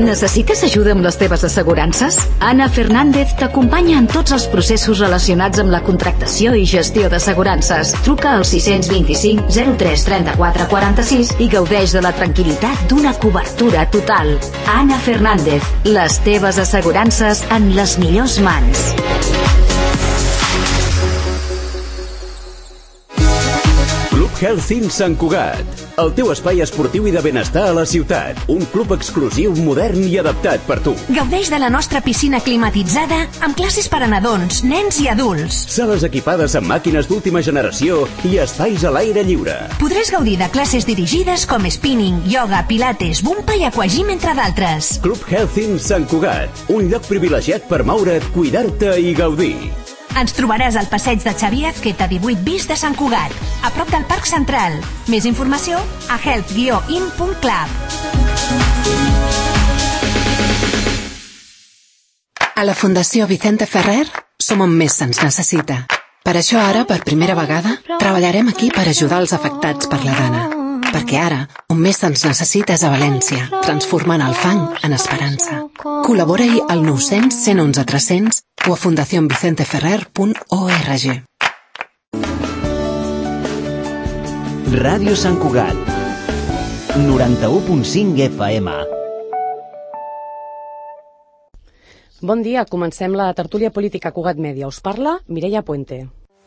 Necessites ajuda amb les teves assegurances? Ana Fernández t'acompanya en tots els processos relacionats amb la contractació i gestió d'assegurances. Truca al 625 03 34 46 i gaudeix de la tranquil·litat d'una cobertura total. Ana Fernández, les teves assegurances en les millors mans. Health Inn Sant Cugat, el teu espai esportiu i de benestar a la ciutat. Un club exclusiu, modern i adaptat per tu. Gaudeix de la nostra piscina climatitzada amb classes per a nadons, nens i adults. Sales equipades amb màquines d'última generació i espais a l'aire lliure. Podràs gaudir de classes dirigides com spinning, yoga, pilates, bumpa i aquagym, entre d'altres. Club Health Inn Sant Cugat, un lloc privilegiat per moure't, cuidar-te i gaudir. Ens trobaràs al passeig de Xavier Azqueta 18 bis de Sant Cugat, a prop del Parc Central. Més informació a health-in.club. A la Fundació Vicente Ferrer som on més se'ns necessita. Per això ara, per primera vegada, treballarem aquí per ajudar els afectats per la gana. Perquè ara, on més se'ns necessita és a València, transformant el fang en esperança. Col·labora-hi al 900 111 300 o a fundacionvicenteferrer.org. Ràdio Sant Cugat, 91.5 FM. Bon dia, comencem la tertúlia política Cugat Mèdia. Us parla Mireia Puente.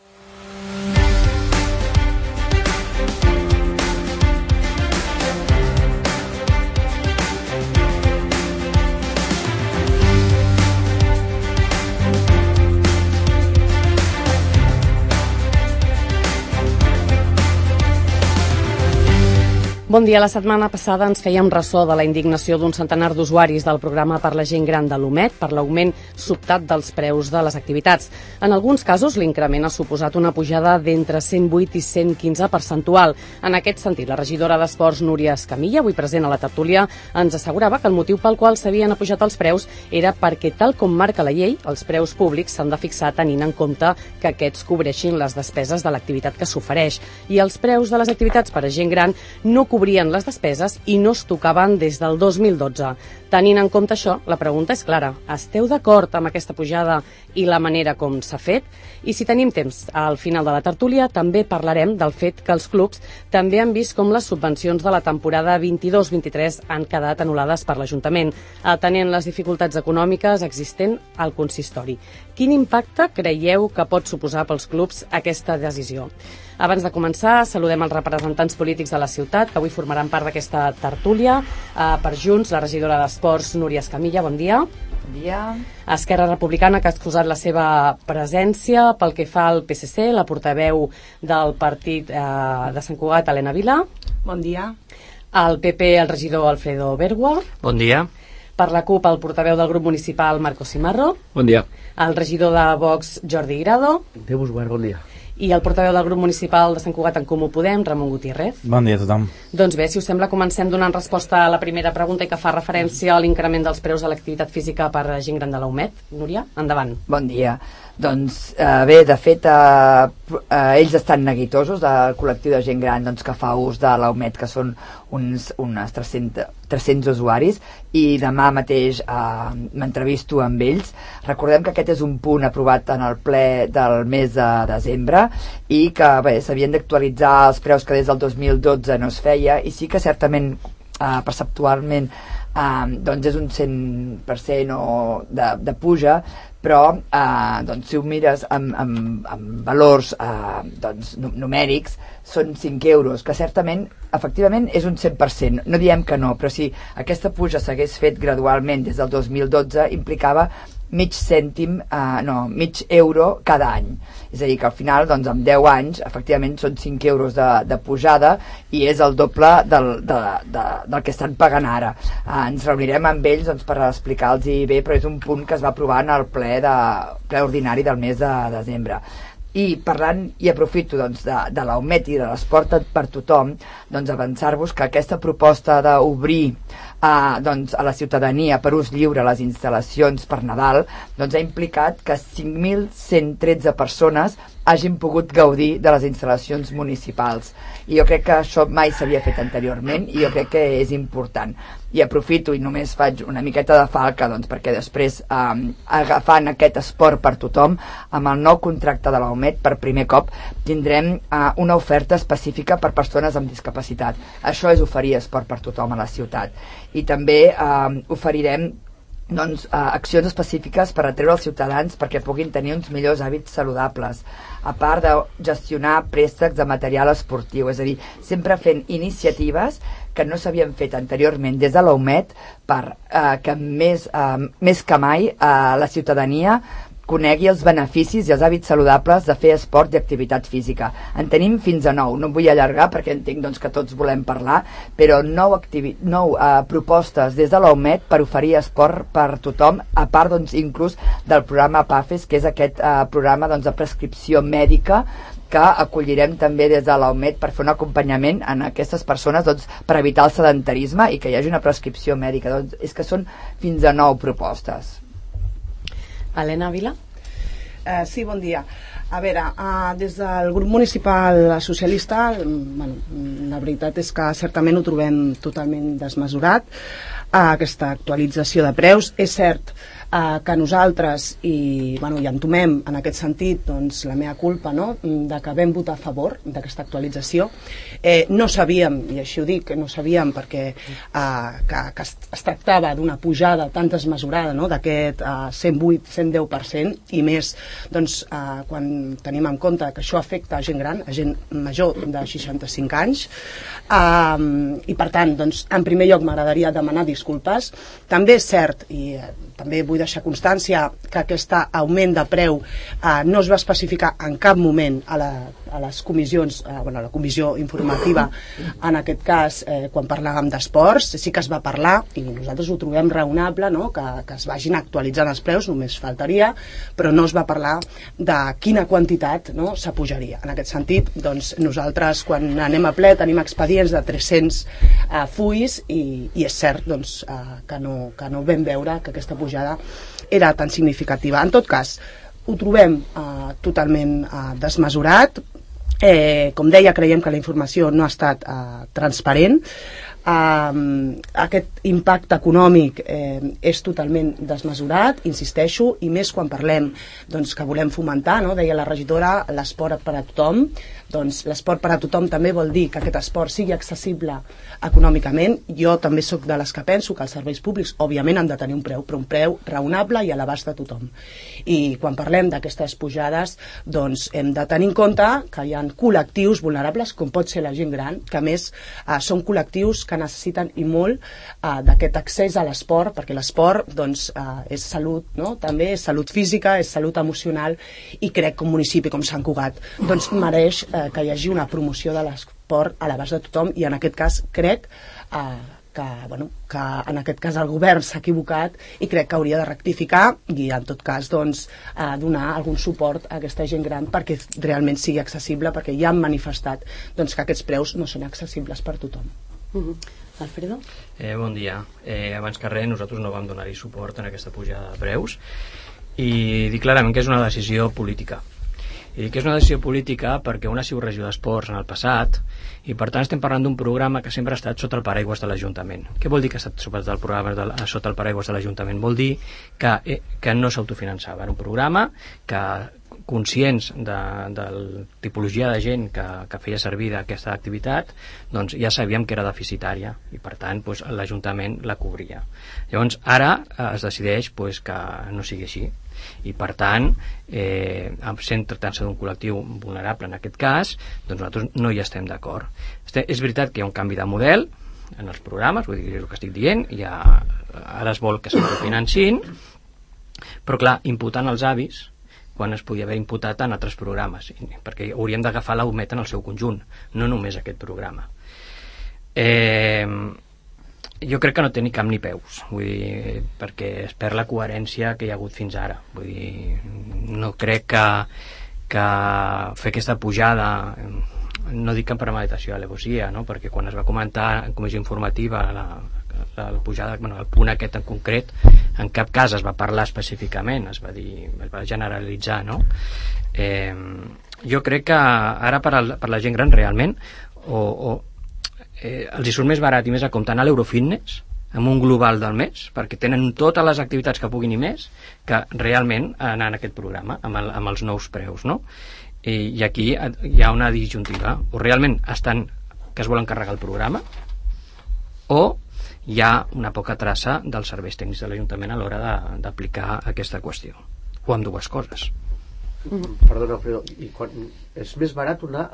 Bon dia. La setmana passada ens fèiem ressò de la indignació d'un centenar d'usuaris del programa per la gent gran de l'UMED per l'augment sobtat dels preus de les activitats. En alguns casos, l'increment ha suposat una pujada d'entre 108 i 115 percentual. En aquest sentit, la regidora d'Esports, Núria Escamilla, avui present a la tertúlia, ens assegurava que el motiu pel qual s'havien apujat els preus era perquè, tal com marca la llei, els preus públics s'han de fixar tenint en compte que aquests cobreixin les despeses de l'activitat que s'ofereix. I els preus de les activitats per a gent gran no cobrien les despeses i no es tocaven des del 2012. Tenint en compte això, la pregunta és clara. Esteu d'acord amb aquesta pujada i la manera com s'ha fet? I si tenim temps, al final de la tertúlia també parlarem del fet que els clubs també han vist com les subvencions de la temporada 22-23 han quedat anul·lades per l'Ajuntament, atenent les dificultats econòmiques existents al consistori. Quin impacte creieu que pot suposar pels clubs aquesta decisió? Abans de començar, saludem els representants polítics de la ciutat, que avui formaran part d'aquesta tertúlia. Per Junts, la regidora d'Esports, Núria Escamilla, bon dia. Bon dia. Esquerra Republicana, que ha excusat la seva presència. Pel que fa al PSC, la portaveu del partit de Sant Cugat, Helena Vila. Bon dia. El PP, el regidor Alfredo Bergua. Bon dia. Per la CUP, el portaveu del grup municipal, Marco Cimarro. Bon dia. El regidor de Vox, Jordi Grado. Déu vos guard, bon dia. I el portaveu del grup municipal de Sant Cugat en Comú Podem, Ramon Gutiérrez. Bon dia a tothom. Doncs bé, si us sembla, comencem donant resposta a la primera pregunta i que fa referència a l'increment dels preus de l'activitat física per a gent gran de la UMED. Núria, endavant. Bon dia. Doncs bé, de fet, ells estan neguitosos del col·lectiu de gent gran que fa ús de la UMED, que són uns 300 usuaris, i demà mateix m'entrevisto amb ells. Recordem que aquest és un punt aprovat en el ple del mes de desembre i que s'havien d'actualitzar els preus que des del 2012 no es feia, i sí que certament perceptualment doncs és un 100% de puja, però si ho mires amb valors numèrics són 5 euros, que certament efectivament és un 100%, no diem que no, però si aquesta puja s'hagués fet gradualment des del 2012 implicava mig euro cada any. És a dir, que al final, amb 10 anys, efectivament són 5 euros de pujada i és el doble del que estan pagant ara. Ens reunirem amb ells per explicar-los bé, però és un punt que es va aprovar en el ple ordinari del mes de desembre. I parlant, i aprofito de l'AUMET i de l'esport per tothom, avançar-vos que aquesta proposta d'obrir doncs, a la ciutadania per ús lliure a les instal·lacions per Nadal, doncs ha implicat que 5.113 persones hagin pogut gaudir de les instal·lacions municipals. I jo crec que això mai s'havia fet anteriorment i jo crec que és important. I aprofito i només faig una miqueta de falca, doncs, perquè després, agafant aquest esport per tothom, amb el nou contracte de l'AUMET, per primer cop, tindrem una oferta específica per persones amb discapacitat. Això és oferir esport per tothom a la ciutat. I també oferirem accions específiques per atreure els ciutadans perquè puguin tenir uns millors hàbits saludables, a part de gestionar préstecs de material esportiu, és a dir, sempre fent iniciatives que no s'havien fet anteriorment des de l'AUMET per que més que mai la ciutadania conegui els beneficis i els hàbits saludables de fer esport i activitat física. En tenim fins a 9, no em vull allargar perquè entenc doncs, que tots volem parlar, però 9 propostes des de l'AUMET per oferir esport per tothom, a part doncs, inclús del programa PAFES, que és aquest programa doncs, de prescripció mèdica que acollirem també des de l'AUMET per fer un acompanyament en aquestes persones doncs, per evitar el sedentarisme i que hi hagi una prescripció mèdica. Doncs, és que són fins a 9 propostes. Helena Vila? Sí, bon dia. A veure, des del grup municipal socialista, la veritat és que certament ho trobem totalment desmesurat, aquesta actualització de preus. És cert que nosaltres i entomem en aquest sentit doncs, la meva culpa, no? De que vam votar a favor d'aquesta actualització. No sabíem, i així ho dic, no sabíem perquè que es tractava d'una pujada tan desmesurada, no? D'aquest 108-110% i més doncs, quan tenim en compte que això afecta a gent gran, a gent major de 65 anys, i per tant doncs, en primer lloc m'agradaria demanar disculpes. També és cert, i també vull deixar constància, que aquest augment de preu no es va especificar en cap moment a les comissions, a la comissió informativa, en aquest cas quan parlàvem d'esports. Sí que es va parlar i nosaltres ho trobem raonable, no? que es vagin actualitzant els preus, només faltaria, però no es va parlar de quina quantitat, no? s'apujaria. En aquest sentit, doncs, nosaltres quan anem a ple tenim expedients de 300 fulls i és cert doncs, que no vam veure que aquesta pujada era tan significativa. En tot cas, ho trobem totalment desmesurat. Com deia, creiem que la informació no ha estat transparent. Aquest impacte econòmic és totalment desmesurat, insisteixo, i més quan parlem doncs, que volem fomentar, no? Deia la regidora, l'esport per a tothom. Doncs l'esport per a tothom també vol dir que aquest esport sigui accessible econòmicament. Jo també sóc de les que penso que els serveis públics òbviament han de tenir un preu, però un preu raonable i a l'abast de tothom. I quan parlem d'aquestes pujades doncs hem de tenir en compte que hi ha col·lectius vulnerables, com pot ser la gent gran, que a més són col·lectius que necessiten i molt d'aquest accés a l'esport, perquè l'esport doncs, és salut, no? També és salut física, és salut emocional, i crec que un municipi com Sant Cugat doncs, mereix que hi hagi una promoció de l'esport a l'abast de tothom, i en aquest cas crec que en aquest cas el govern s'ha equivocat i crec que hauria de rectificar i en tot cas doncs, donar algun suport a aquesta gent gran perquè realment sigui accessible, perquè ja han manifestat doncs, que aquests preus no són accessibles per tothom. Alfredo? Bon dia. Abans que res, nosaltres no vam donar-hi suport en aquesta pujada de preus i dic clarament que és una decisió política. I dic que és una decisió política perquè una ha sigut regidor d'esports en el passat i per tant estem parlant d'un programa que sempre ha estat sota el paraigües de l'Ajuntament. Què vol dir que ha estat sota el paraigües de l'Ajuntament? Vol dir que no s'autofinançava. Era un programa que, conscients de la tipologia de gent que feia servir d'aquesta activitat, doncs ja sabíem que era deficitària i per tant doncs, l'Ajuntament la cobria. Llavors ara es decideix doncs, que no sigui així i per tant sent tractant-se d'un col·lectiu vulnerable en aquest cas, doncs nosaltres no hi estem d'acord. És veritat que hi ha un canvi de model en els programes, vull dir, és el que estic dient, ara es vol que s'autofinancin, però clar, imputant els avis quan es podia haver imputat en altres programes, perquè hauríem d'agafar l'AUMET en el seu conjunt, no només aquest programa. Jo crec que no té ni cap ni peus, vull dir, perquè es perd la coherència que hi ha hagut fins ara. Vull dir, no crec que fer aquesta pujada, no dic que en premeditació, alevosia, no? Perquè quan es va comentar en comissió informativa la pujada, bueno, el punt aquest en concret, en cap cas es va parlar específicament, es va generalitzar, no? Jo crec que ara per la gent gran realment els hi surt més barat i més a compte anar a l'Eurofitness amb un global del mes, perquè tenen totes les activitats que puguin i més, que realment anar en aquest programa amb els nous preus, no? I aquí hi ha una disjuntiva, o realment que es volen carregar el programa, o hi ha una poca traça dels serveis tècnics de l'Ajuntament a l'hora d'aplicar aquesta qüestió, o amb dues coses. Perdona, Alfredo, i quan és més barat anar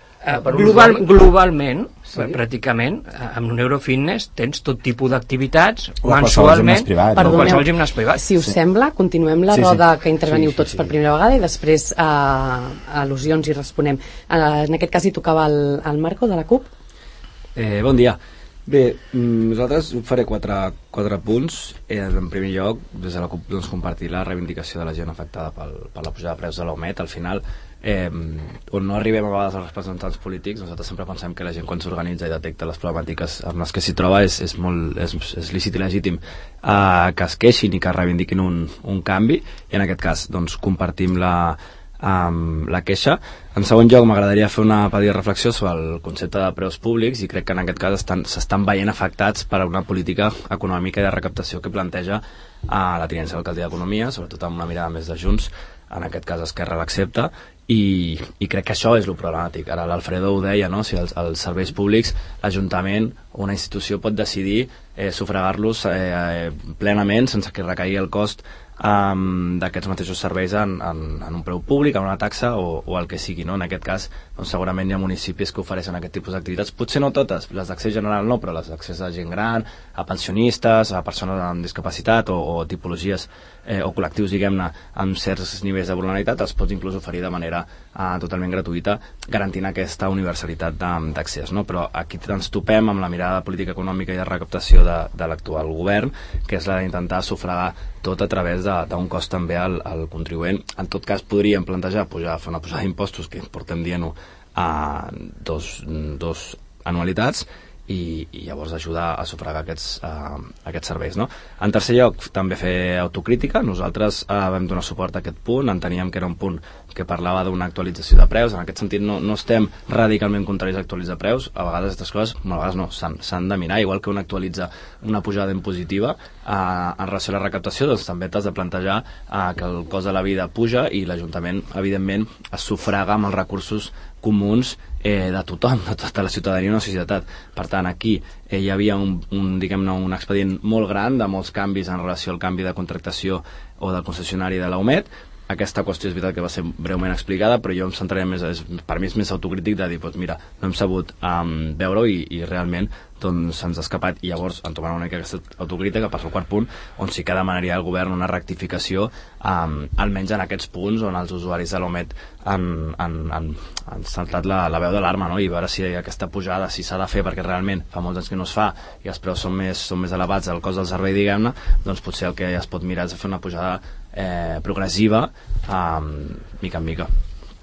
globalment, pràcticament, amb un Eurofitness tens tot tipis d'activitats mensualment, o qualsevol gimnàs privat. Si us sembla, continuem la roda que interveniu tots per primera vegada i després al·lusions i responem. En aquest cas hi tocava el Marco de la CUP. Bon dia. Bé, nosaltres faré quatre punts. En primer lloc, des de la CUP compartir la reivindicació de la gent afectada per la pujada de preus de l'AUMET. Al final, on no arribem a vegades als representants polítics, nosaltres sempre pensem que la gent quan s'organitza i detecta les problemàtiques en les que s'hi troba és lícit i legítim que es queixin i que reivindiquin un canvi, i en aquest cas compartim la queixa. En segon lloc, m'agradaria fer una petita reflexió sobre el concepte de preus públics, i crec que en aquest cas s'estan veient afectats per una política econòmica i de recaptació que planteja la tinença d'alcaldia d'Economia, sobretot amb una mirada més de Junts, en aquest cas Esquerra l'accepta, i crec que això és el problemàtic. Ara l'Alfredo ho deia, no? Si els serveis públics, l'Ajuntament o una institució pot decidir sufragar-los plenament sense que recaigui el cost d'aquests mateixos serveis en un preu públic, en una taxa o el que sigui, no? En aquest cas segurament hi ha municipis que ofereixen aquest tipus d'activitats, potser no totes, les d'accés general no, però les d'accés a gent gran, a pensionistes, a persones amb discapacitat o tipologies o col·lectius, diguem-ne, amb certs nivells de vulnerabilitat, els pots inclús oferir de manera totalment gratuïta, garantint aquesta universalitat d'accés, no? Però aquí ens topem amb la mirada de política econòmica i de recaptació de l'actual govern, que és la d'intentar sufragar tot a través d'un cost també al contribuent. En tot cas podríem plantejar fer una pujada d'impostos, que portem dient-ho a dos anualitats, i llavors ajudar a sufragar aquests serveis, no? En tercer lloc, també fer autocrítica. Nosaltres vam donar suport a aquest punt, enteníem que era un punt que parlava d'una actualització de preus. En aquest sentit no estem radicalment contraris a actualitzar preus. A vegades aquestes coses, a vegades no, s'han de mirar, igual que un actualitza una pujada impositiva en relació a la recaptació, doncs també t'has de plantejar que el cost de la vida puja i l'Ajuntament evidentment es sufraga amb els recursos comuns de tothom, de tota la ciutadania i una societat. Per tant, aquí hi havia diguem-ne, un expedient molt gran de molts canvis en relació al canvi de contractació o del concessionari de l'AUMET. Aquesta qüestió és veritat que va ser breument explicada, però jo em centraré més, per mi és més autocrític de dir, doncs mira, no hem sabut veure-ho i realment se'ns ha escapat, i llavors entomant una mica aquesta autocrítica passa al quart punt, on sí que demanaria al govern una rectificació, almenys en aquests punts on els usuaris de l'OMET han saltat la veu d'alarma, no? I veure si aquesta pujada, si s'ha de fer, perquè realment fa molts anys que no es fa i els preus són més elevats del cost del servei, diguem-ne, doncs potser el que es pot mirar és fer una pujada progressiva, mica en mica.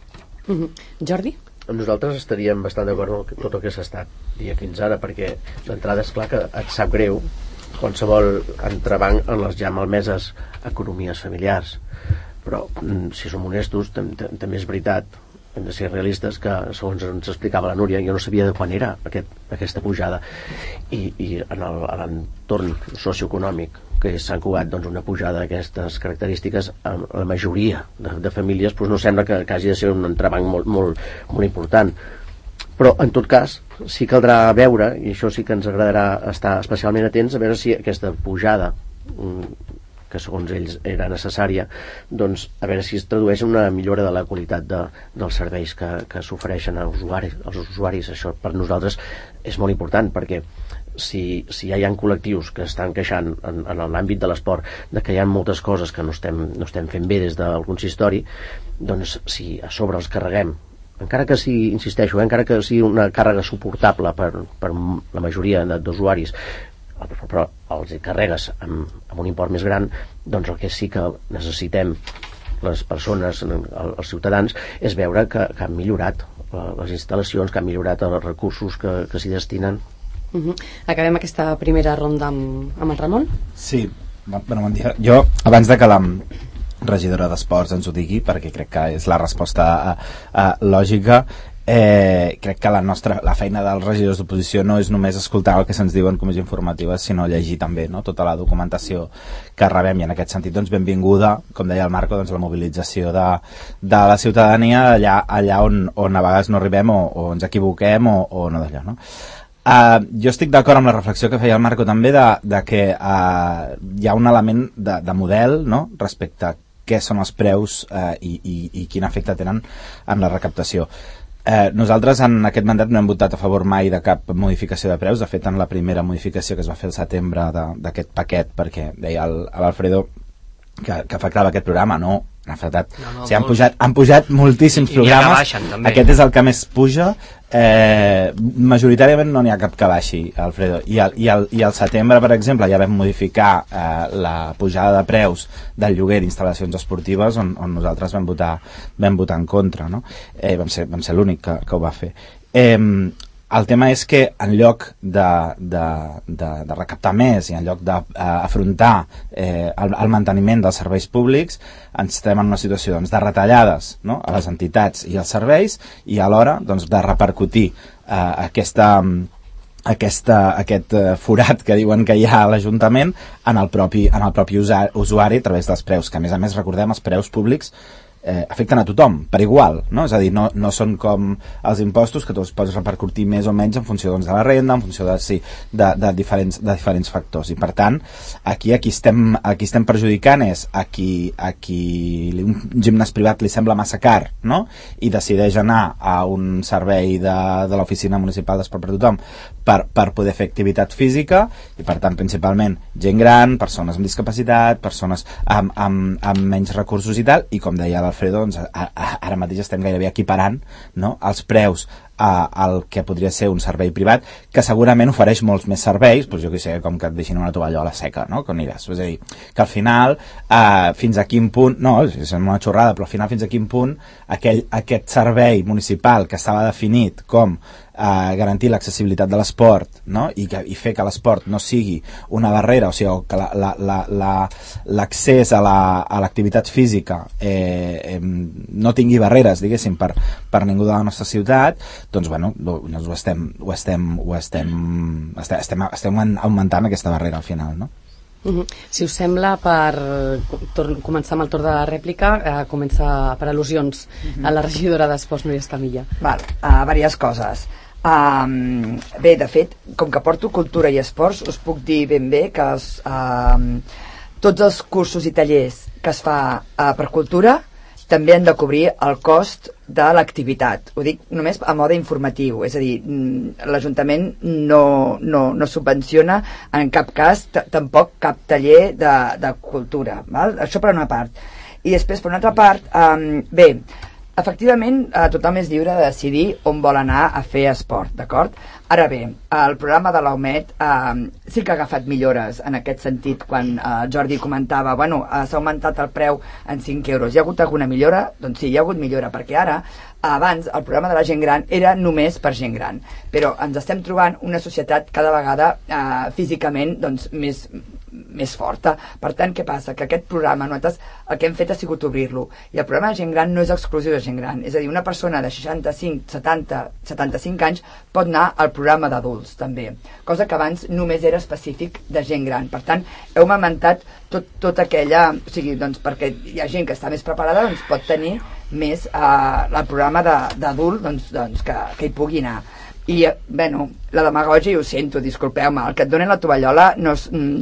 Jordi? Nosaltres estaríem bastant d'acord amb tot el que s'ha estat dient fins ara, perquè d'entrada és clar que et sap greu qualsevol entrebanc en les ja malmeses economies familiars, però si som honestos també és veritat, hem de ser realistes, que segons ens explicava la Núria, jo no sabia de quan era aquesta pujada, i en l'entorn socioeconòmic que és Sant Cugat, doncs una pujada d'aquestes característiques a la majoria de famílies no sembla que hagi de ser un entrebanc molt important. Però en tot cas sí caldrà veure, i això sí que ens agradarà estar especialment atents, a veure si aquesta pujada que segons ells era necessària, doncs a veure si es tradueix en una millora de la qualitat dels serveis que s'ofereixen als usuaris. Això per nosaltres és molt important, perquè si ja hi ha col·lectius que estan queixant en l'àmbit de l'esport de que hi ha moltes coses que no estem fent bé des del consistori, doncs si a sobre els carreguem, encara que sigui, insisteixo, encara que sigui una càrrega suportable per la majoria d'usuaris, però els carregues amb un import més gran, doncs el que sí que necessitem les persones, els ciutadans, és veure que han millorat les instal·lacions, que han millorat els recursos que s'hi destinen. Acabem aquesta primera ronda amb el Ramon. Sí, bon dia. Jo, abans de que la regidora d'Esports ens ho digui, perquè crec que és la resposta lògica, crec que la feina dels regidors d'oposició no és només escoltar el que se'ns diu en comissió informativa, sinó llegir també, no?, tota la documentació que rebem, i en aquest sentit doncs, benvinguda, com deia el Marco, doncs, la mobilització de la ciutadania allà on a vegades no arribem o ens equivoquem o no d'allò, no? Jo estic d'acord amb la reflexió que feia el Marco també de que hi ha un element de model, no?, respecte a què són els preus i quin efecte tenen en la recaptació. Nosaltres en aquest mandat no hem votat a favor mai de cap modificació de preus. De fet, en la primera modificació que es va fer al setembre d'aquest paquet, perquè deia l'Alfredo que afectava aquest programa, no, en afectat. O sigui, han pujat moltíssims programes. Baixen, també. Aquest és el que més puja. Majoritàriament no n'hi ha cap que baixi, Alfredo. I al setembre, per exemple, ja vam modificar la pujada de preus del lloguer d'instal·lacions esportives on nosaltres vam votar en contra, no? Vam ser l'únic que ho va fer. El tema és que en lloc de recaptar més i en lloc d'afrontar el manteniment dels serveis públics, ens estem en una situació doncs, de retallades, no?, a les entitats i als serveis, i alhora doncs, de repercutir aquest forat que diuen que hi ha a l'Ajuntament en el propi usuari a través dels preus, que a més recordem, els preus públics afecten a tothom, per igual, no? És a dir, no són com els impostos que tu els pots repercutir més o menys en funció doncs, de la renda, en funció de diferents factors, i per tant aquí estem perjudicant és a qui un gimnàs privat li sembla massa car, no?, i decideix anar a un servei de l'oficina municipal d'esport per tothom per poder fer activitat física, i per tant principalment gent gran, persones amb discapacitat, persones amb menys recursos i tal, i com deia l'Alfredo, doncs, ara mateix estem gairebé equiparant, no?, els preus al que podria ser un servei privat, que segurament ofereix molts més serveis, doncs jo que sé, com que et deixin una tovallola seca, no?, que aniràs. És a dir, que al final, fins a quin punt, no, és una xorrada, però al final fins a quin punt aquest servei municipal que estava definit com garantir l'accessibilitat de l'esport, no?, i fer que l'esport no sigui una barrera, o sigui, que l'accés a l'activitat física no tingui barreres, diguéssim, per ningú de la nostra ciutat, doncs bueno, estem augmentant aquesta barrera al final, no? Si us sembla, per començar amb el torn de rèplica, comença per al·lusions a la regidora d'Esports, Núria Escamilla. Diverses coses. Bé, de fet, com que porto cultura i esports, us puc dir ben bé que tots els cursos i tallers que es fa per cultura també han de cobrir el cost de l'activitat. Ho dic només a mode informatiu, és a dir, l'Ajuntament no subvenciona en cap cas tampoc cap taller de cultura, val? Això per una part. I després, per una altra part, bé, efectivament, tothom és lliure de decidir on vol anar a fer esport, d'acord? Ara bé, el programa de l'AUMET sí que ha agafat millores en aquest sentit. Quan Jordi comentava, bueno, s'ha augmentat el preu en 5 euros. Hi ha hagut alguna millora? Doncs sí, hi ha hagut millora, perquè ara, abans, el programa de la gent gran era només per gent gran. Però ens estem trobant una societat cada vegada físicament doncs, més forta. Per tant, què passa? Que aquest programa, nosaltres el que hem fet ha sigut obrir-lo. I el programa de gent gran no és exclusiu de gent gran. És a dir, una persona de 65, 70, 75 anys pot anar al programa d'adults, també. Cosa que abans només era específic de gent gran. Per tant, hem augmentat tota aquella... O sigui, doncs, perquè hi ha gent que està més preparada, doncs pot tenir més el programa d'adult doncs, que hi pugui anar. I, bueno, la demagògia, ho sento, disculpeu-me, el que et donen la tovallola per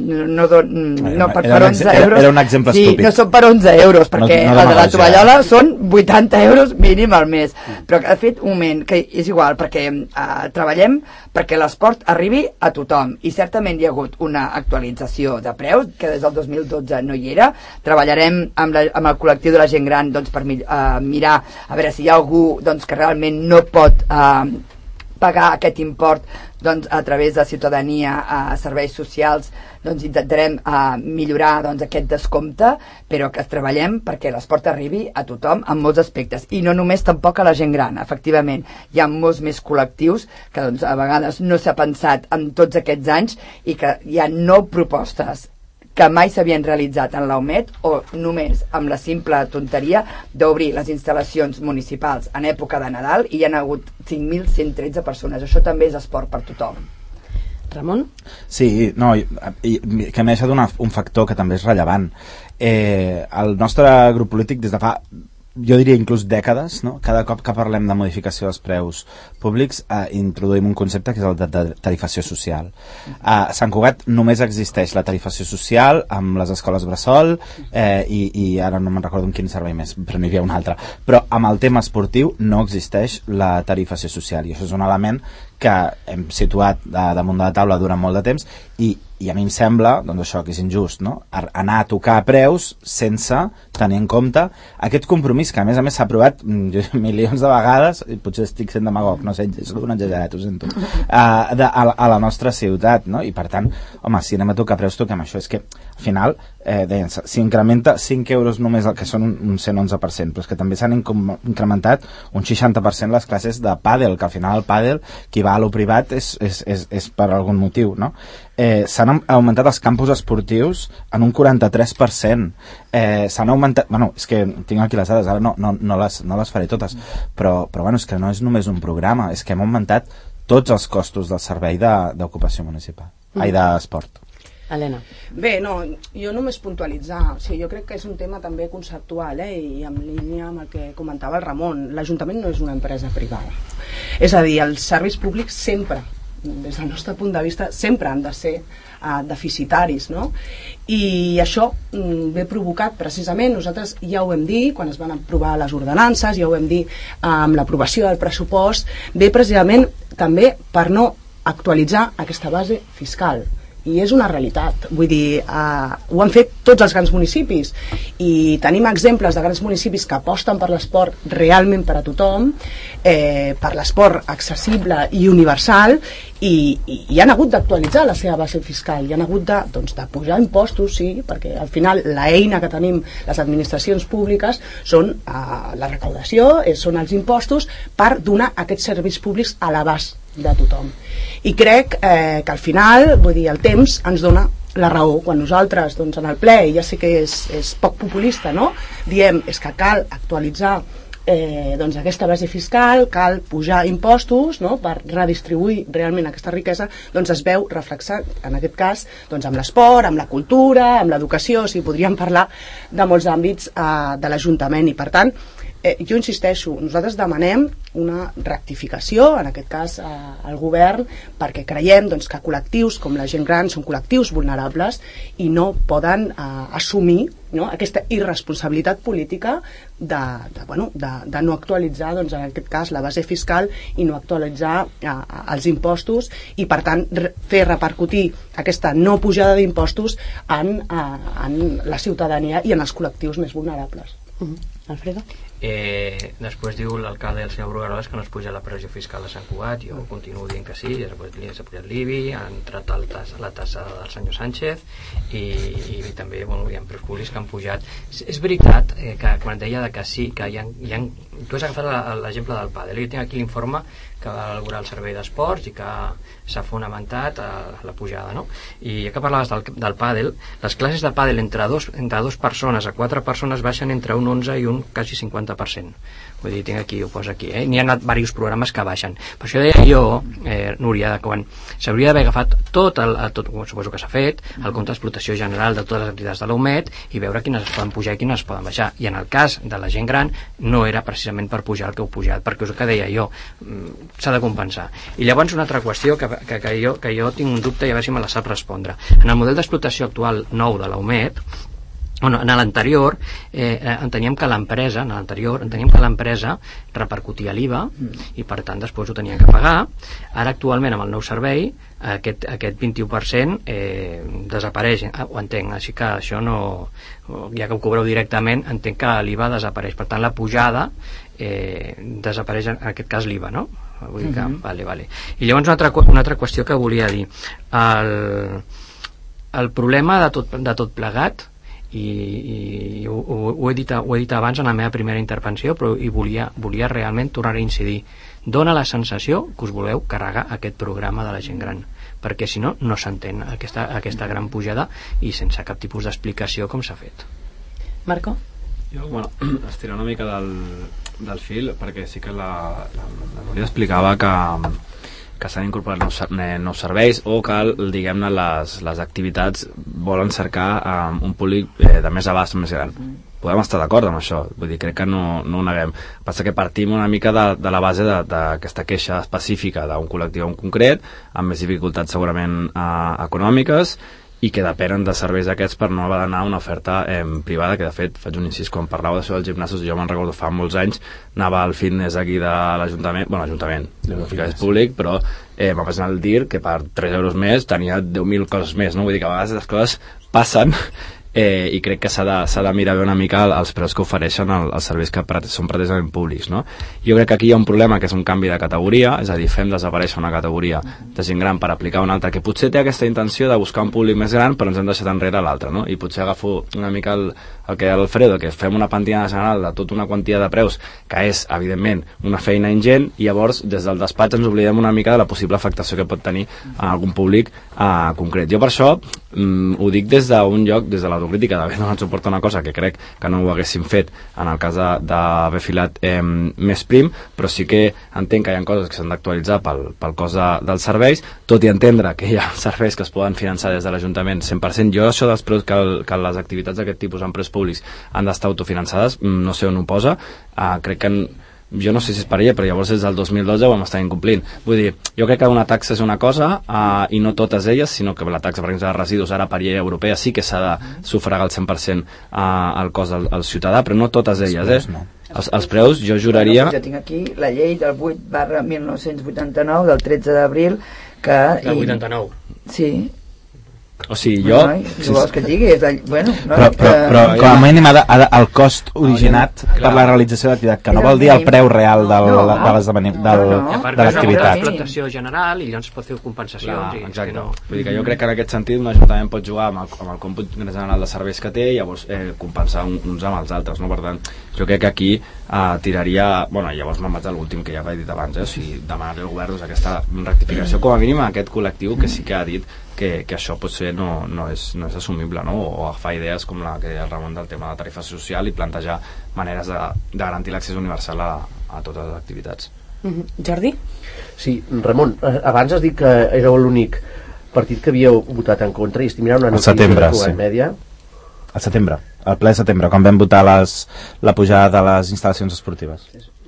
11 euros... Era un exemple estúpid. Sí, no són per 11 euros, perquè el de la tovallola són 80 euros mínim al mes. Però, de fet, un moment, que és igual, perquè treballem perquè l'esport arribi a tothom. I certament hi ha hagut una actualització de preus, que des del 2012 no hi era. Treballarem amb el col·lectiu de la gent gran doncs, per mirar a veure si hi ha algú doncs, que realment no pot... pagar aquest import doncs, a través de ciutadania a serveis socials doncs, intentarem millorar doncs, aquest descompte, però que treballem perquè l'esport arribi a tothom en molts aspectes, i no només tampoc a la gent gran. Efectivament, hi ha molts més col·lectius que doncs, a vegades no s'ha pensat en tots aquests anys i que hi ha 9 propostes que mai s'havien realitzat en l'AUMET, o només amb la simple tonteria d'obrir les instal·lacions municipals en època de Nadal, i hi ha hagut 5.113 persones. Això també és esport per tothom. Ramon? Sí, no, que m'ha deixat un factor que també és rellevant. El nostre grup polític des de fa, jo diria inclús dècades, no? Cada cop que parlem de modificació dels preus públics introduïm un concepte que és el de tarifació social. A Sant Cugat només existeix la tarifació social amb les escoles bressol i ara no me'n recordo en quin servei més, però n'hi havia un altre. Però amb el tema esportiu no existeix la tarifació social, i això és un element que hem situat damunt de la taula durant molt de temps, i a mi em sembla, doncs això, que és injust, no? Anar a tocar preus sense tenir en compte aquest compromís que a més s'ha aprovat milions de vegades, i potser estic sent demagog, no sé, és un exagerat, ho sento, a la nostra ciutat, no? I per tant, home, si anem a tocar preus, toquem això. És que al final deien, s'incrementa 5 euros només, el que són un 111%, però és que també s'han incrementat un 60% les classes de pàdel, que al final el pàdel, qui va a lo privat és per algun motiu, no? S'han augmentat els campus esportius en un 43%. S'han augmentat, bueno, és que tinc aquí les dades, ara no les faré totes, però bueno, és que no és només un programa, és que hem augmentat tots els costos del servei d'ocupació municipal, d'esport. Helena. Bé, no, jo només puntualitzar, o sigui, jo crec que és un tema també conceptual, i en línia amb el que comentava el Ramon. L'Ajuntament no és una empresa privada, és a dir, els serveis públics sempre, des del nostre punt de vista, sempre han de ser deficitaris, no? I això ve provocat precisament, nosaltres ja ho vam dir quan es van aprovar les ordenances, ja ho vam dir amb l'aprovació del pressupost, ve precisament també per no actualitzar aquesta base fiscal. I és una realitat, vull dir, ho han fet tots els grans municipis, i tenim exemples de grans municipis que aposten per l'esport realment per a tothom, per l'esport accessible i universal, i han hagut d'actualitzar la seva base fiscal, i han hagut de pujar impostos, sí, perquè al final l'eina que tenim les administracions públiques són la recaudació, són els impostos per donar aquests serveis públics a l'abast de tothom. I crec que al final, vull dir, el temps ens dona la raó. Quan nosaltres, doncs, en el ple, i ja sé que és poc populista, no?, diem és que cal actualitzar doncs aquesta base fiscal, cal pujar impostos, no?, per redistribuir realment aquesta riquesa, doncs es veu reflexat, en aquest cas, doncs amb l'esport, amb la cultura, amb l'educació, o sigui, podríem parlar de molts àmbits de l'Ajuntament, i per tant jo insisteixo, nosaltres demanem una rectificació, en aquest cas al govern, perquè creiem doncs, que col·lectius com la gent gran són col·lectius vulnerables i no poden assumir, no?, aquesta irresponsabilitat política de no actualitzar, doncs, en aquest cas, la base fiscal i no actualitzar els impostos, i per tant fer repercutir aquesta no pujada d'impostos en la ciutadania i en els col·lectius més vulnerables. Alfredo? Després diu l'alcalde, el senyor Brugueroles, que no es puja la pressió fiscal de Sant Cugat. Jo continuo dient que sí, s'ha pujat l'IBI, ha entrat la tassa del senyor Sánchez, i també hi ha preus públics que han pujat. És veritat que quan deia que sí, que hi ha tu has agafat l'exemple del pàdel, jo tinc aquí l'informe que va elaborar el Servei d'Esports i que s'ha fonamentat la pujada, no? I ja que parlaves del pàdel, les classes de pàdel entre dos persones a 4 persones baixen entre un 11 i un quasi 50%. Vull dir, tinc aquí, ho poso aquí, n'hi ha diversos programes que baixen. Per això deia jo, Núria, que quan s'hauria d'haver agafat tot, suposo que s'ha fet, el compte d'explotació general de totes les activitats de l'UMET i veure quines es poden pujar i quines es poden baixar. I en el cas de la gent gran no era precisament per pujar el que heu pujat, perquè és el que deia jo, s'ha de compensar. I llavors una altra qüestió que jo tinc un dubte i a veure si me la sap respondre. En el model d'explotació actual nou de l'UMET, en l'anterior enteníem que l'empresa repercutia l'IVA i per tant després ho tenien que pagar. Ara actualment amb el nou servei aquest 21% desapareix, ho entenc, així que això no, ja que ho cobreu directament, entenc que l'IVA desapareix, per tant la pujada desapareix en aquest cas l'IVA, no? vull dir que, vale. I llavors una altra qüestió que volia dir, el problema de tot plegat, i ho he dit abans en la meva primera intervenció, però hi volia realment tornar a incidir, dona la sensació que us voleu carregar aquest programa de la gent gran, perquè si no, no s'entén aquesta gran pujada i sense cap tipus d'explicació com s'ha fet. Marco? Jo, estirant una mica del fil, perquè sí que la Núria explicava que s'han incorporat nous serveis o que, diguem-ne, les activitats volen cercar un públic de més abast, més gran. Podem estar d'acord amb això, vull dir, crec que no ho neguem. Passa que partim una mica de la base d'aquesta queixa específica d'un col·lectiu en concret, amb més dificultats segurament econòmiques, i que depenen de serveis d'aquests per no haver d'anar a una oferta privada, que de fet, faig un incís, quan parlava d'això dels gimnasos, jo me'n recordo fa molts anys, anava al fitness aquí de l'Ajuntament, l'Ajuntament, és públic, però m'ha passat el dir que per 3 euros més tenia 10.000 coses més, no? Vull dir que a vegades les coses passen, i crec que s'ha de mirar bé una mica els preus que ofereixen els serveis que són precisament públics, no? Jo crec que aquí hi ha un problema que és un canvi de categoria, és a dir, fem desaparèixer una categoria de gent gran per aplicar una altra que potser té aquesta intenció de buscar un públic més gran, però ens hem deixat enrere l'altra, no? I potser agafo una mica el que deia l'Alfredo, que fem una pentinada general de tota una quantitat de preus que és, evidentment, una feina ingent, i llavors des del despatx ens oblidem una mica de la possible afectació que pot tenir a algun públic concret. Jo per això ho dic des d'un lloc, des de l'autocrítica, d'haver donat suport a una cosa que crec que no ho haguéssim fet en el cas d'haver filat més prim, però sí que entenc que hi ha coses que s'han d'actualitzar pel cost dels serveis, tot i entendre que hi ha serveis que es poden finançar des de l'Ajuntament 100%. Jo això dels preus que les activitats d'aquest tipus en preus públics han d'estar autofinançades, no sé on ho posa, crec que jo no sé si es parella, però llavors des del 2012 ho vam estar incomplint. Vull dir, jo crec que una taxa és una cosa i no totes elles, sinó que la taxa, per exemple, de residus ara per llei europea sí que s'ha de sufragar el 100% el cost al ciutadà, però no totes elles, Els preus, jo juraria... Jo tinc aquí la llei del 8/1989 del 13 d'abril que... Del 89? Sí. O sigui, jo... Si vols que et digui, bueno... Però com a mínim el cost originat per la realització de l'activitat, que no vol dir el preu real de l'activitat. L'explotació general i llavors pot fer compensacions. Exacte. Vull dir que jo crec que en aquest sentit un ajuntament pot jugar amb el còmput general de serveis que té i llavors compensar uns amb els altres, no? Per tant, jo crec que aquí tiraria... Bueno, llavors me'n vaig a l'últim que ja he dit abans, o sigui, demanar al govern aquesta rectificació com a mínim a aquest col·lectiu que sí que ha dit que això potser no és assumible, no? O agafar idees com la que deia el Ramon del tema de la tarifa social i plantejar maneres de garantir l'accés universal a totes les activitats. Jordi? Sí, Ramon, abans has dit que éreu l'únic partit que havíeu votat en contra i estic mirant una notícia de Mèdia. Al setembre, al ple de setembre, quan vam votar la pujada de les instal·lacions esportives.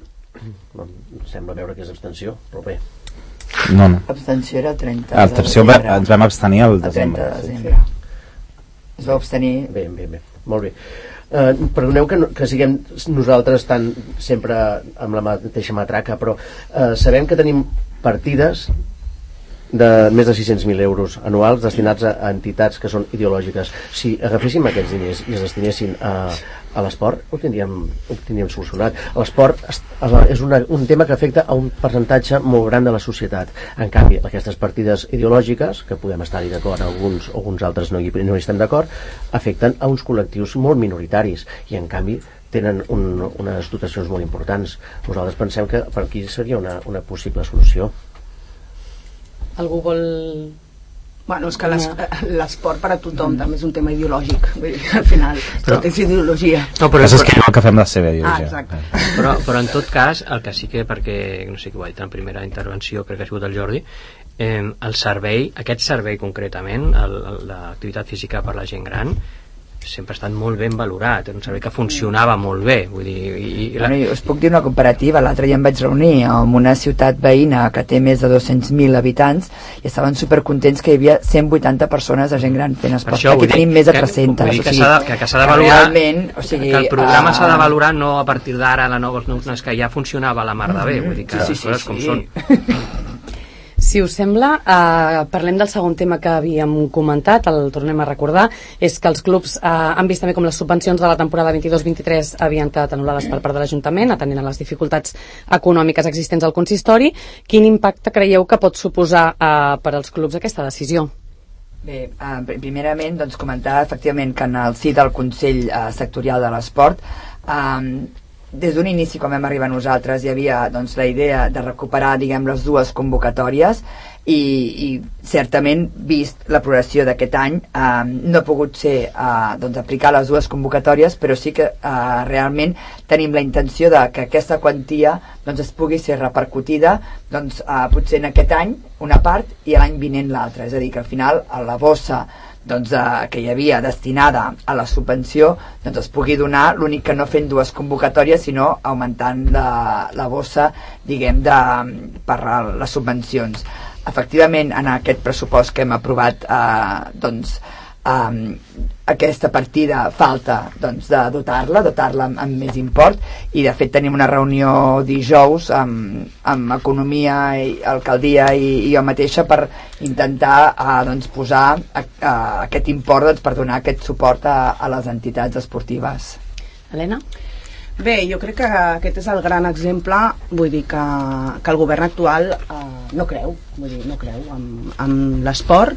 Sembla veure que és abstenció, però bé. No. Abstenció era el 30 Abstenció ens vam abstenir el desembre. Es va abstenir. Bé, molt bé. Perdoneu que siguem nosaltres tan sempre amb la mateixa matraca, però sabem que tenim partides de més de 600.000 euros anuals destinats a entitats que són ideològiques. Si agaféssim aquests diners i es destinessin a l'esport, ho tindríem solucionat. L'esport és un tema que afecta a un percentatge molt gran de la societat. En canvi, aquestes partides ideològiques, que podem estar-hi d'acord, alguns altres no hi estem d'acord, afecten a uns col·lectius molt minoritaris i en canvi tenen unes dotacions molt importants. Nosaltres pensem que per aquí seria una possible solució. Algú vol... Bueno, és que l'esport per a tothom també és un tema ideològic. Al final, tot és ideologia. No, però és que no que fem la seva ideologia. Exacte. Però en tot cas, el que sí que, perquè no sé qui ho ha dit en primera intervenció, crec que ha sigut el Jordi, el servei, aquest servei concretament, l'activitat física per la gent gran, sempre ha estat molt ben valorat, era un servei que funcionava molt bé, vull dir... Bueno, us puc dir una comparativa, l'altre dia em vaig reunir amb una ciutat veïna que té més de 200.000 habitants i estaven supercontents que hi havia 180 persones de gent gran fent esport, aquí tenim més de 300. Vull dir que s'ha de valorar, que el programa s'ha de valorar no a partir d'ara, que ja funcionava la mar de bé, vull dir que les coses com són. Si us sembla, parlem del segon tema que havíem comentat, el tornem a recordar, és que els clubs han vist també com les subvencions de la temporada 22-23 havien estat anul·lades per part de l'Ajuntament, atenent a les dificultats econòmiques existents al consistori. Quin impacte creieu que pot suposar per als clubs aquesta decisió? Bé, primerament doncs, comentar efectivament que en el si del Consell Sectorial de l'Esport des d'un inici, quan vam arribar nosaltres, hi havia doncs, la idea de recuperar, diguem, les dues convocatòries i certament, vist la progressió d'aquest any, no ha pogut ser doncs, aplicar les dues convocatòries, però sí que realment tenim la intenció de que aquesta quantia doncs, es pugui ser repercutida doncs, potser en aquest any una part i l'any vinent l'altra, és a dir, que al final a la bossa doncs, que hi havia destinada a la subvenció doncs es pugui donar, l'únic que no fent dues convocatòries sinó augmentant la bossa diguem per les subvencions. Efectivament, en aquest pressupost que hem aprovat doncs aquesta partida falta doncs, de dotar-la amb més import i de fet tenim una reunió dijous amb Economia, Alcaldia i jo mateixa per intentar doncs, posar aquest import doncs, per donar aquest suport a les entitats esportives. Helena? Bé, jo crec que aquest és el gran exemple, vull dir que el govern actual no creu en l'esport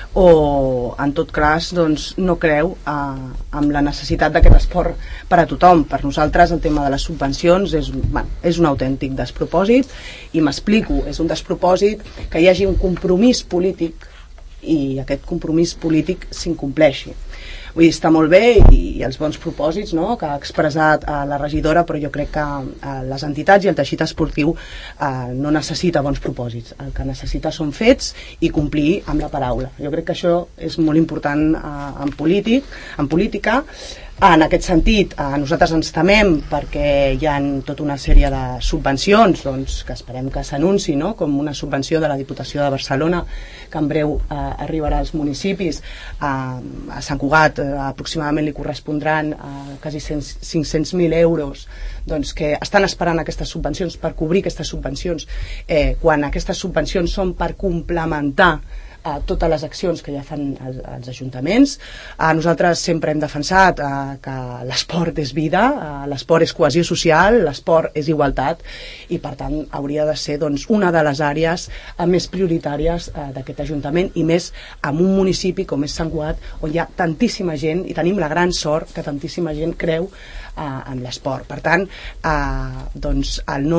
o en tot cas doncs, no creu en la necessitat d'aquest esport per a tothom. Per nosaltres el tema de les subvencions és un autèntic despropòsit i m'explico, és un despropòsit que hi hagi un compromís polític i aquest compromís polític s'incompleixi. Vull dir, està molt bé i els bons propòsits, no?, que ha expressat la regidora, però jo crec que les entitats i el teixit esportiu no necessita bons propòsits. El que necessita són fets i complir amb la paraula. Jo crec que això és molt important en política. En aquest sentit, nosaltres ens temem perquè hi ha tota una sèrie de subvencions doncs, que esperem que s'anunci, no?, com una subvenció de la Diputació de Barcelona que en breu arribarà als municipis. A Sant Cugat aproximadament li correspondran quasi 500.000 euros doncs, que estan esperant aquestes subvencions per cobrir aquestes subvencions quan aquestes subvencions són per complementar totes les accions que ja fan els ajuntaments. Nosaltres sempre hem defensat que l'esport és vida, l'esport és cohesió social, l'esport és igualtat i per tant hauria de ser doncs, una de les àrees més prioritàries d'aquest ajuntament i més en un municipi com és Sant Cugat on hi ha tantíssima gent i tenim la gran sort que tantíssima gent creu en l'esport. Per tant, doncs, el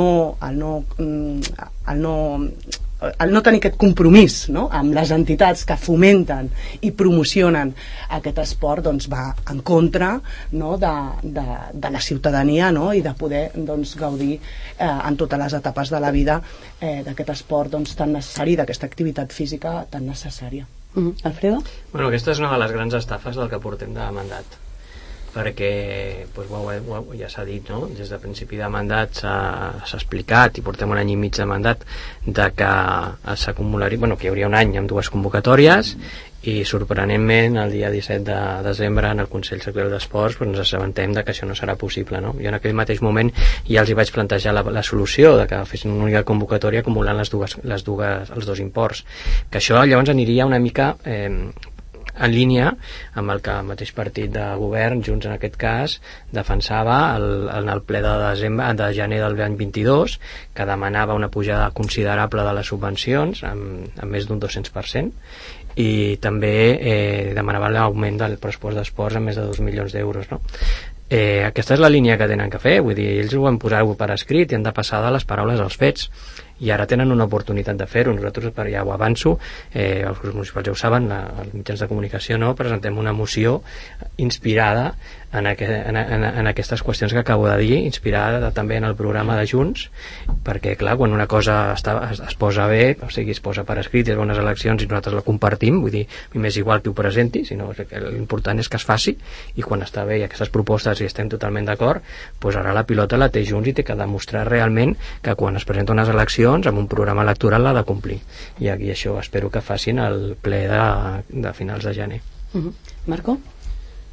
no tenir aquest compromís, no?, amb les entitats que fomenten i promocionen aquest esport doncs, va en contra, no?, de la ciutadania, no?, i de poder doncs, gaudir en totes les etapes de la vida d'aquest esport doncs, tan necessari, d'aquesta activitat física tan necessària. Alfredo? Bueno, aquesta és una de les grans estafes del que portem de mandat, perquè doncs, ja s'ha dit, no? Des de principi de mandat s'ha explicat i portem un any i mig de mandat de que s'acumularia, que hi hauria un any amb dues convocatòries i sorprenentment el dia 17 de desembre en el Consell Sectorial d'Esports ens assabentem de que això no serà possible, no? Jo en aquell mateix moment ja els hi vaig plantejar la solució de que fessin una única convocatòria acumulant els dos imports, que això llavors aniria una mica en línia amb el que el mateix partit de govern, Junts en aquest cas, defensava en el ple de gener del any 22, que demanava una pujada considerable de les subvencions amb més d'un 200%, i també demanava l'augment del pressupost d'esports amb més de 2 milions d'euros, no? Aquesta és la línia que tenen que fer, vull dir, ells ho han posat per escrit i han de passar de les paraules als fets i ara tenen una oportunitat de fer-ho. Nosaltres, ja ho avanço, els grups municipals ja ho saben, els mitjans de comunicació no, presentem una moció inspirada en aquestes qüestions que acabo de dir, inspirada també en el programa de Junts, perquè clar, quan una cosa es posa bé, o sigui, es posa per escrit i es bones eleccions i nosaltres la compartim, vull dir, m'és igual qui ho presenti, sinó que l'important és que es faci, i quan està bé i aquestes propostes i estem totalment d'acord, doncs ara la pilota la té Junts i té que demostrar realment que quan es presenta unes eleccions amb un programa electoral l'ha de complir, i aquí això espero que facin el ple de finals de gener. Marco?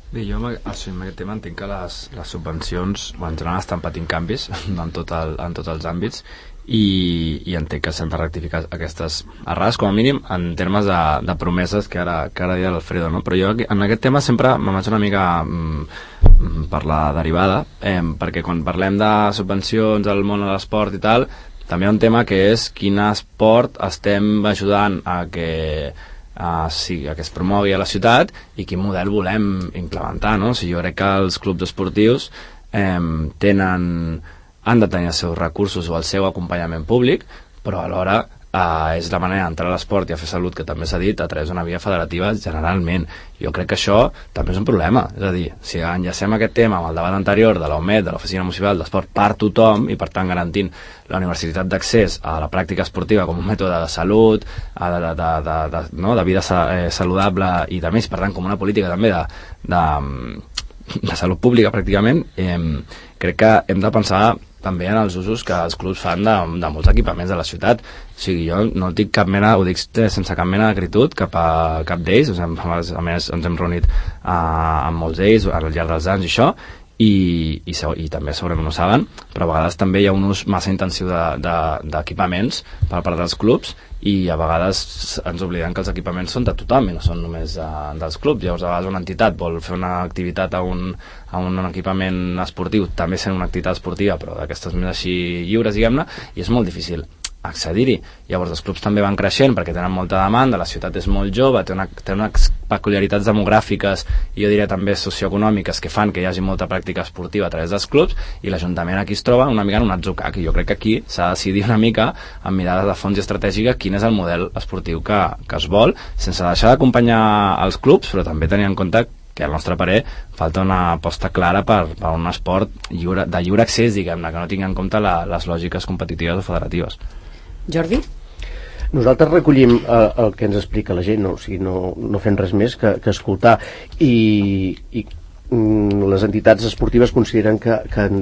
Bé, jo amb aquest tema entenc que les subvencions en general estan patint canvis en tots els àmbits i entenc que s'han de rectificar aquestes errades, com a mínim en termes de promeses que ara deia l'Alfredo, no? Però jo en aquest tema sempre me'n vaig una mica per la derivada, perquè quan parlem de subvencions al món de l'esport i tal, també hi ha un tema que és quin esport estem ajudant a que es promogui a la ciutat i quin model volem implementar, no? O sigui, jo crec que els clubs esportius han de tenir els seus recursos o el seu acompanyament públic, però alhora és la manera d'entrar a l'esport i a fer salut, que també s'ha dit, a través d'una via federativa generalment. Jo crec que això també és un problema, és a dir, si enllacem aquest tema amb el debat anterior de la UMED, de l'Oficina Municipal d'Esport per tothom, i per tant garantint la universalitat d'accés a la pràctica esportiva com un mètode de salut, de vida saludable i de més, per tant com una política també de salut pública pràcticament, crec que hem de pensar també en els usos que els clubs fan de molts equipaments de la ciutat. O sigui, jo no dic cap mena, ho dic sense cap mena d'acritud cap d'ells, a més ens hem reunit amb molts d'ells al llarg dels anys i això, i també segurament ho saben, però a vegades també hi ha un ús massa intensiu d'equipaments per part dels clubs i a vegades ens oblidem que els equipaments són de tothom i no són només dels clubs. Llavors a vegades una entitat vol fer una activitat a un equipament esportiu, també sent una activitat esportiva però d'aquestes més així lliures, diguem-ne, i és molt difícil accedir-hi. Llavors els clubs també van creixent perquè tenen molta demanda, la ciutat és molt jove, té unes peculiaritats demogràfiques i jo diria també socioeconòmiques que fan que hi hagi molta pràctica esportiva a través dels clubs, i l'Ajuntament aquí es troba una mica en un atzucac, i jo crec que aquí s'ha de decidir una mica amb mirada de fons i estratègica quin és el model esportiu que es vol, sense deixar d'acompanyar els clubs, però també tenir en compte que al nostre parer falta una aposta clara per un esport de lliure accés, diguem-ne, que no tingui en compte les lògiques competitives o federatives. Jordi? Nosaltres recollim el que ens explica la gent, no fem res més que escoltar, i les entitats esportives consideren que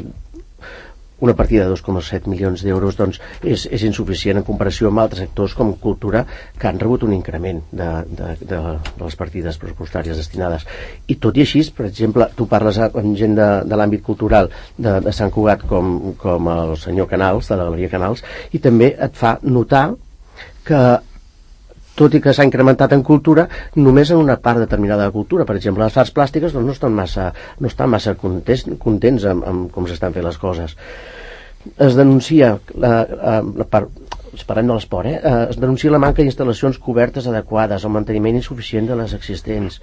una partida de 2,7 milions d'euros doncs, és insuficient en comparació amb altres sectors com cultura, que han rebut un increment de les partides pressupostàries destinades. I tot i així, per exemple, tu parles amb gent de l'àmbit cultural de Sant Cugat com el senyor Canals, de la Galeria Canals, i també et fa notar que tot i que s'ha incrementat en cultura, només en una part determinada de cultura. Per exemple, les arts plàstiques doncs, no estan massa contents amb com s'estan fent les coses. Es denuncia parlem de l'esport, es denuncia la manca d'instal·lacions cobertes adequades, el manteniment insuficient de les existents.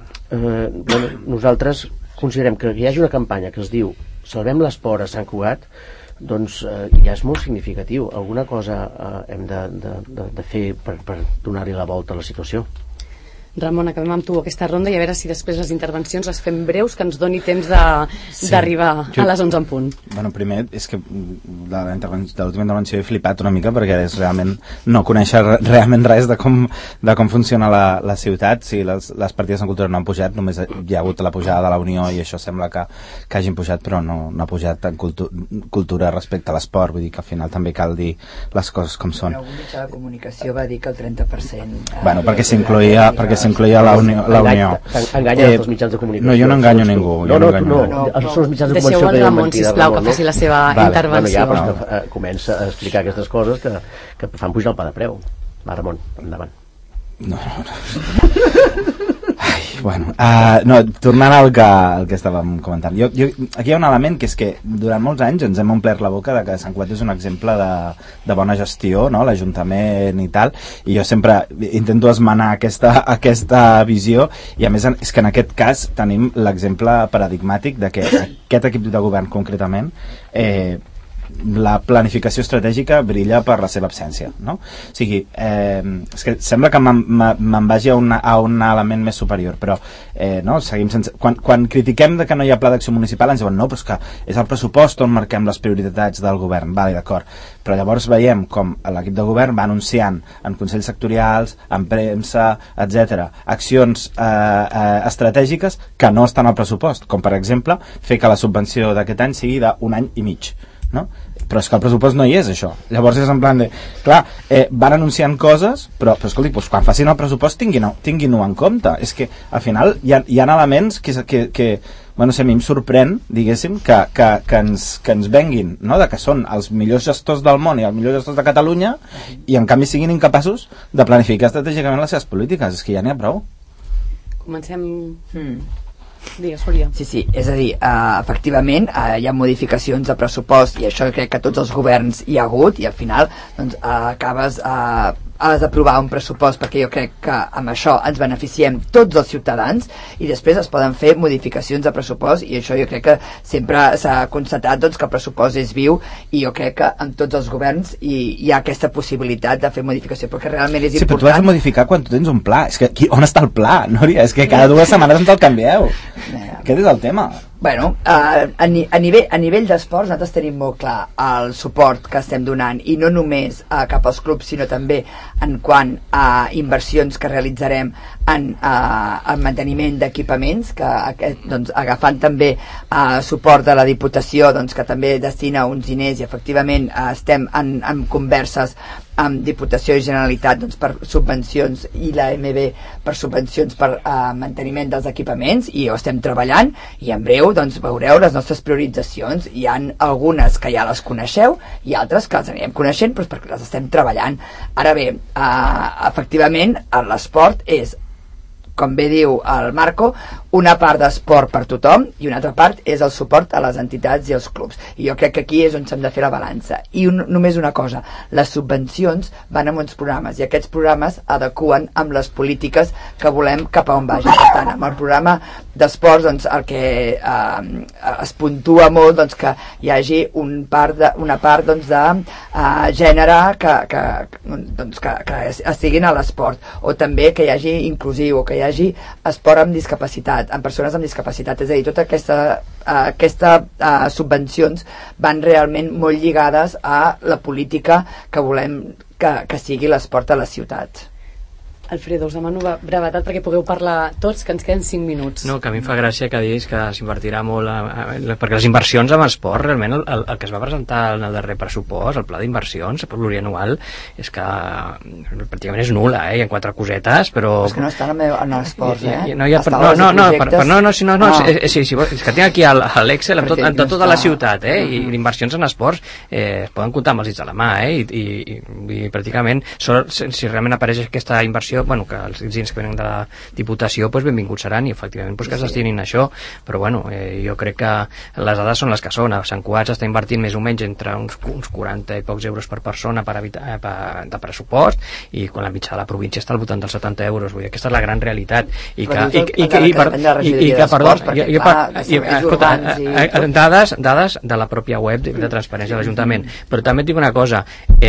Nosaltres considerem que hi hagi una campanya que es diu Salvem l'esport a Sant Cugat, doncs ja és molt significatiu. Alguna cosa hem de fer per donar-hi la volta a la situació. Ramon, acabem amb tu aquesta ronda i a veure si després les intervencions les fem breus, que ens doni temps d'arribar a les 11 en punt. Bueno, primer, és que de l'última intervenció he flipat una mica perquè és realment no conèixer realment res de com funciona la ciutat. Si les partides en cultura no han pujat, només hi ha hagut la pujada de la Unió i això sembla que hagin pujat, però no ha pujat en cultura respecte a l'esport. Vull dir que al final també cal dir les coses com són. Algun mitjà de comunicació va dir que el 30%... Bueno, perquè s'incloïa la Unió. Enganya els mitjans de comunicació. No, jo no enganyo ningú. No, són els mitjans de comunicació que diuen mentida. Deixeu el Ramon, sisplau, que faci la seva intervenció. Ja, però que comença a explicar aquestes coses que fan pujar el pa de preu. Va, Ramon, endavant. No. Bueno, tornant al que estàvem comentant, aquí hi ha un element que és que durant molts anys ens hem omplert la boca de que Sant Cugat és un exemple de bona gestió, no? L'Ajuntament i tal, i jo sempre intento esmenar aquesta visió, i a més és que en aquest cas tenim l'exemple paradigmàtic de que aquest equip de govern concretament la planificació estratègica brilla per la seva absència, no? O sigui, és que sembla que me'n vagi a un element més superior, però no, seguim sense... Quan critiquem que no hi ha pla d'acció municipal ens diuen no, però és que és el pressupost on marquem les prioritats del govern, vale, d'acord, però llavors veiem com l'equip de govern va anunciant en consells sectorials, en premsa, etc., accions estratègiques que no estan al pressupost, com per exemple fer que la subvenció d'aquest any sigui d'un any i mig, no? però és que el pressupost no hi és, això. Llavors és en plan de... Clar, van anunciant coses, però escolti, doncs, quan facin el pressupost tinguin-ho en compte. És que, al final, hi ha elements que bueno, a mi em sorprèn, diguéssim, que ens venguin, no?, de que són els millors gestors del món i els millors gestors de Catalunya i, en canvi, siguin incapaços de planificar estratègicament les seves polítiques. És que ja n'hi ha prou. Comencem... Digues, Súria. Sí, és a dir, efectivament hi ha modificacions de pressupost i això crec que tots els governs hi ha hagut i al final doncs, has d'aprovar un pressupost perquè jo crec que amb això ens beneficiem tots els ciutadans i després es poden fer modificacions de pressupost i això jo crec que sempre s'ha constatat doncs, que el pressupost és viu i jo crec que en tots els governs hi ha aquesta possibilitat de fer modificació perquè realment és important. Sí, però tu has de modificar quan tu tens un pla. És que on està el pla, Núria? És que cada 2 setmanes ens el canvieu. Aquest és el tema. Bueno, a nivell d'esports nosaltres tenim molt clar el suport que estem donant i no només cap als clubs sinó també en quant a inversions que realitzarem en manteniment d'equipaments doncs, agafant també suport de la Diputació doncs, que també destina uns diners i efectivament estem en converses amb Diputació i Generalitat doncs, per subvencions i la MB per subvencions per manteniment dels equipaments i ho estem treballant i en breu doncs, veureu les nostres prioritzacions. Hi ha algunes que ja les coneixeu i altres que les anirem coneixent doncs, perquè les estem treballant. Ara bé, efectivament l'esport és, com bé diu el Marco, una part d'esport per tothom i una altra part és el suport a les entitats i als clubs. I jo crec que aquí és on s'hem de fer la balança. I només una cosa, les subvencions van amb uns programes i aquests programes adequen amb les polítiques que volem cap a on vagi. Per tant, amb el programa d'esports doncs, el que es puntua molt doncs, que hi hagi una part doncs, de gènere que estiguin a l'esport o també que hi hagi inclusiu o que hi hagi esport amb discapacitat amb persones amb discapacitat, és a dir, totes aquestes subvencions van realment molt lligades a la política que volem que sigui l'esport a les ciutats. Alfredo, us demano brevetat perquè pugueu parlar tots, que ens queden 5 minuts. No, que a mi em fa gràcia que diguis que s'invertirà molt perquè les inversions en esport, realment el que es va presentar en el darrer pressupost, el pla d'inversions plurianual, és que pràcticament és nul·la, hi ha 4 cosetes, però... És que no està en l'esport, és que tinc aquí l'Excel amb tota la ciutat, i inversions en esports es poden comptar amb els dits de la mà, i pràcticament si realment apareix aquesta inversió, bueno, que els dins que venen de la Diputació doncs benvinguts seran i efectivament doncs que es destinin a això, però bueno, jo crec que les dades són les que són. A Sant Cugat s'està invertint més o menys entre uns 40 i pocs euros per persona de pressupost i quan la mitjana de la província està al voltant dels 70 euros. Vull dir, aquesta és la gran realitat dades de la pròpia web de Transparència de l'Ajuntament. Però també et dic una cosa,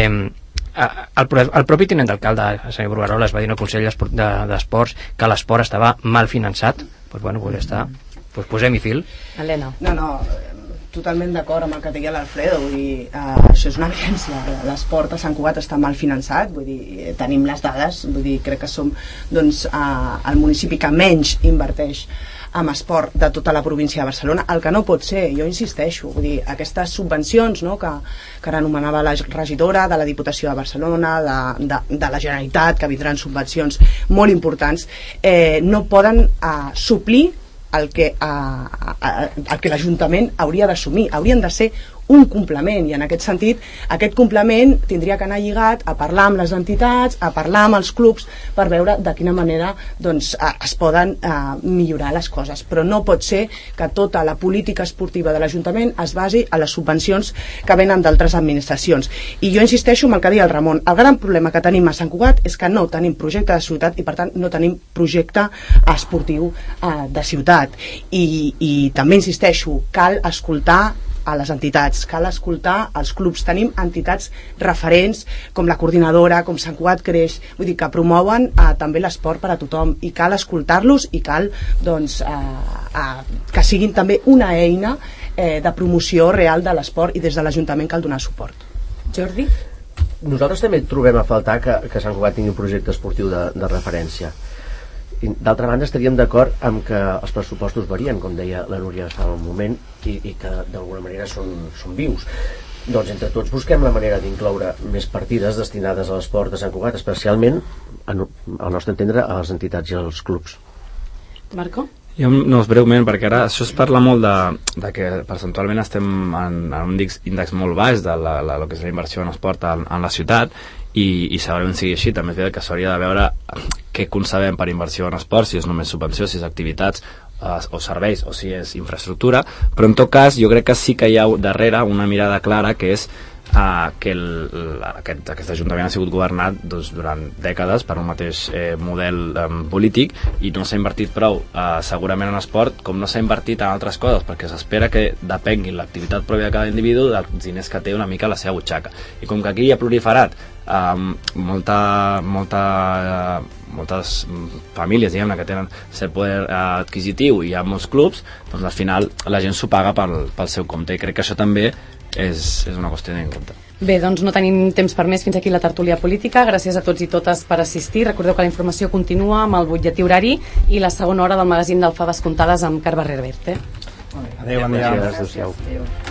el propi tinent d'alcalde, el senyor Bruguerola, es va dir en el Consell d'Esports que l'esport estava mal finançat. Doncs bueno, ja està, posem-hi fil. Helena. No, totalment d'acord amb el que deia l'Alfredo, vull dir, això és una evidència, l'esport a Sant Cugat està mal finançat, vull dir, tenim les dades, vull dir, crec que som doncs, el municipi que menys inverteix amb esport de tota la província de Barcelona. El que no pot ser, jo insisteixo, vull dir, aquestes subvencions, no, que ara anomenava la regidora de la Diputació de Barcelona, de la Generalitat, que vindran subvencions molt importants, no poden suplir el que l'Ajuntament hauria d'assumir, haurien de ser un complement, i en aquest sentit aquest complement tindria que anar lligat a parlar amb les entitats, a parlar amb els clubs per veure de quina manera doncs, es poden millorar les coses, però no pot ser que tota la política esportiva de l'Ajuntament es basi a les subvencions que venen d'altres administracions. I jo insisteixo en el que deia el Ramon, el gran problema que tenim a Sant Cugat és que no tenim projecte de ciutat i per tant no tenim projecte esportiu de ciutat, i també insisteixo, cal escoltar a les entitats, cal escoltar els clubs. Tenim entitats referents com la Coordinadora, com Sant Cugat Creix, vull dir que promouen també l'esport per a tothom, i cal escoltar-los i cal doncs, que siguin també una eina de promoció real de l'esport, i des de l'Ajuntament cal donar suport. Jordi? Nosaltres també trobem a faltar que Sant Cugat tingui un projecte esportiu de referència. D'altra banda, estaríem d'acord amb que els pressupostos varien, com deia la Núria fa un moment, i que d'alguna manera són vius. Doncs entre tots busquem la manera d'incloure més partides destinades a l'esport de Sant Cugat, especialment, al nostre entendre, a les entitats i als clubs. Marco? Jo, no, breument, perquè ara això es parla molt de que percentualment estem en un índex molt baix de lo que és la inversió en esport en la ciutat, i segurament sigui així. També és veritat que s'hauria de veure què concebem per inversió en esport, si és només subvenció, si és activitats o serveis, o si és infraestructura, però en tot cas jo crec que sí que hi ha darrere una mirada clara, que és que aquest Ajuntament ha sigut governat durant dècades per un mateix model polític, i no s'ha invertit prou segurament en esport, com no s'ha invertit en altres coses, perquè s'espera que depengui l'activitat pròpia de cada individu dels diners que té una mica a la seva butxaca. I com que aquí hi ha proliferat moltes famílies, diguem-ne, que tenen cert poder adquisitiu, i hi ha molts clubs, doncs al final la gent s'ho paga pel seu compte, i crec que això també és una qüestió de tenir en compte. Bé, doncs no tenim temps per més. Fins aquí la tertúlia política. Gràcies a tots i totes per assistir. Recordeu que la informació continua amb el butlletí horari i la segona hora del magazín del Faves Comptades amb Carme Reverte. Adéu, bon dia. Gràcies. Adéu.